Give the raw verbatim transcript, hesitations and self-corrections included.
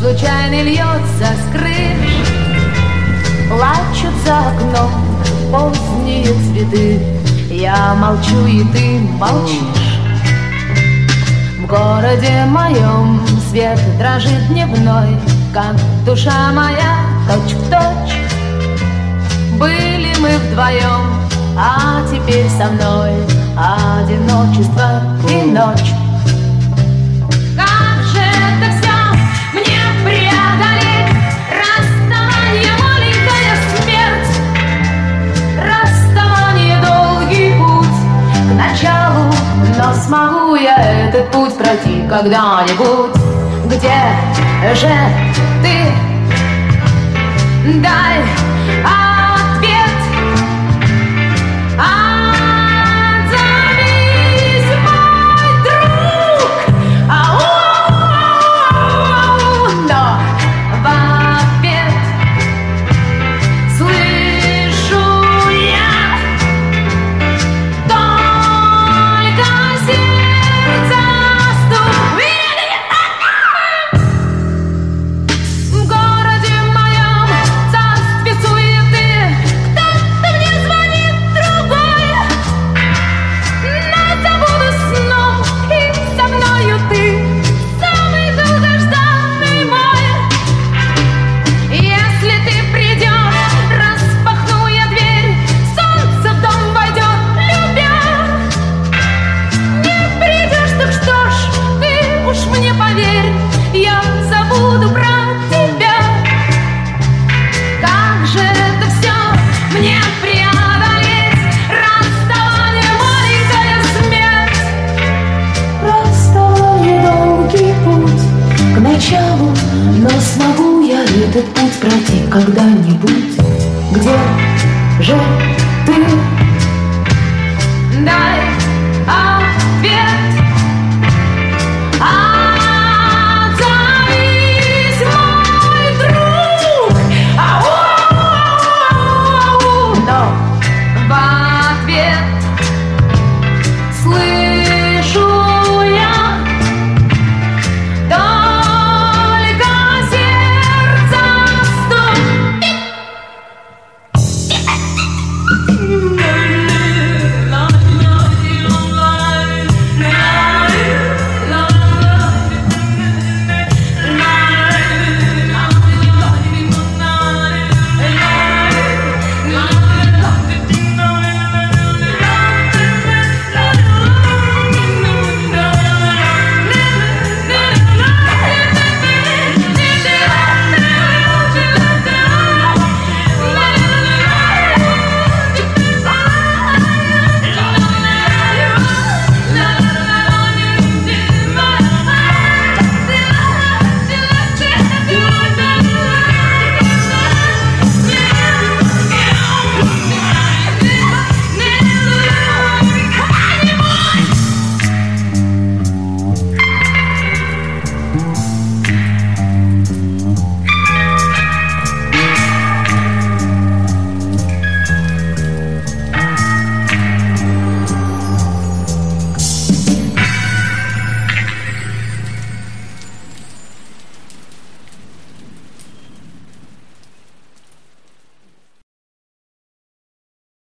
случайно льется с крыш. Плачут за окном поздние цветы. Я молчу, и ты молчишь. В городе моем свет дрожит дневной, как душа моя точь-в-точь. Были мы вдвоем, а теперь со мной одиночество и ночь. Как же это все мне преодолеть? Расставание, маленькая смерть. Расставание, долгий путь к началу. Но смогу я этот путь пройти когда-нибудь? Где же ты? Дай ответ. Отзовись, мой друг. Ау-ау-ау. Но в ответ слышу я только сердце стук. В городе моем царстве суеты. Кто-то мне звонит, другой. Но забуду сном, и со мною ты, самый долгожданный мой. Если ты придешь, распахну я дверь, солнце в дом войдет, любя. Не придешь, так что ж, ты уж мне поверь, я забуду про тебя. Как же это все мне преодолеть? Расставание, маленькая смерть. Расставание, долгий путь к началу. Но смогу я этот путь пройти когда-нибудь? Где же ты? Дай ответ.